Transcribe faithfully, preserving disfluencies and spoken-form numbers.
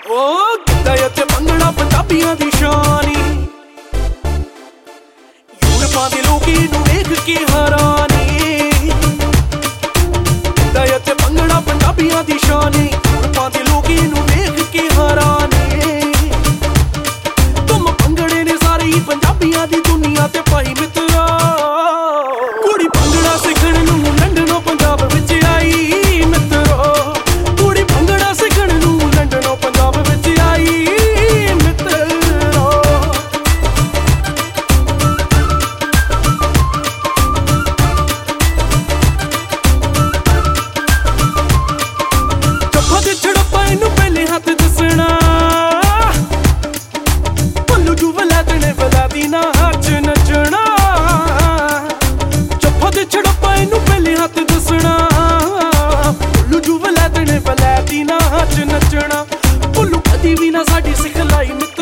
ओ गिद्धा ते भंगड़ा पंजाबियां दी शान यूरोपां दे लोकी नूं वेख के हैरानी गिद्धा ते भंगड़ा पंजाबियां दी शान यूरोपां दे लोकी नूं वेख के हैरानी तुम भंगड़े ने सारे ही पंजाबियां दी दुनिया ते पाई मित्रा कुड़ी भंगड़ा सिखण नूं लंडनों पंजाब विच आई मित्रो कुड़ी भंगड़ा सिखण नूं लंडनों पंजाब विच आई मित्रो चप्पा ते छड़प्पा इनू पहले हाथ दसना भुल्लू जू वलैतने वलैती ना हाथ नचना चप्पा ते छड़प्पा इनू पहले हाथ दसना भुल्लू जू वलैतने वलैती ना हाथ नचना भुल्लू कदी भी ना साडी सिखलाई